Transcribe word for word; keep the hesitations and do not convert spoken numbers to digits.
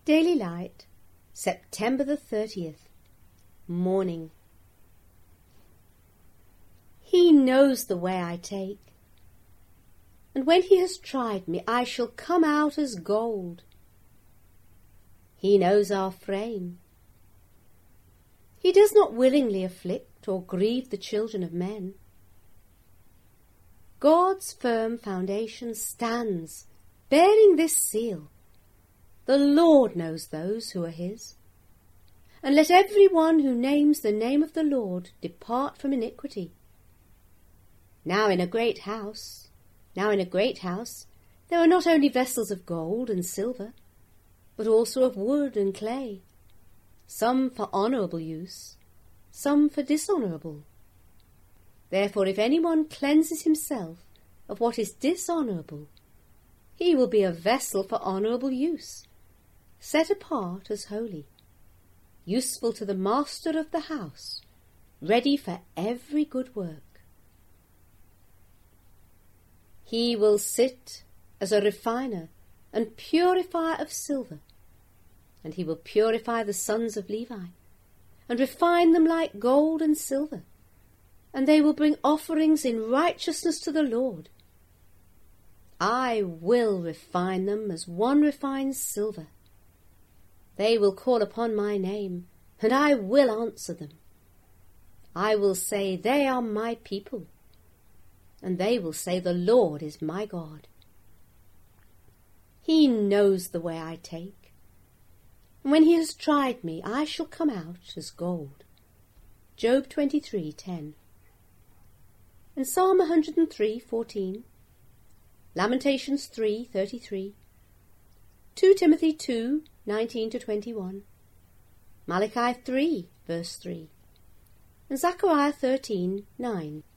Daily Light, September the thirtieth, Morning. He knows the way I take, and when he has tried me, I shall come out as gold. He knows our frame. He does not willingly afflict or grieve the children of men. God's firm foundation stands, bearing this seal: the Lord knows those who are his. And let every one who names the name of the Lord depart from iniquity. Now in a great house, now in a great house, there are not only vessels of gold and silver, but also of wood and clay, some for honourable use, some for dishonourable. Therefore if any one cleanses himself of what is dishonourable, he will be a vessel for honourable use, set apart as holy, useful to the master of the house, ready for every good work. He will sit as a refiner and purifier of silver, and he will purify the sons of Levi, and refine them like gold and silver, and they will bring offerings in righteousness to the Lord. I will refine them as one refines silver. They will call upon my name, and I will answer them. I will say, they are my people, and they will say, the Lord is my God. He knows the way I take, and when he has tried me, I shall come out as gold. Job twenty-three ten. And Psalm one hundred three fourteen, Lamentations three thirty-three, Second Timothy two nineteen to twenty-one, Malachi three verse three, and Zechariah thirteen nine.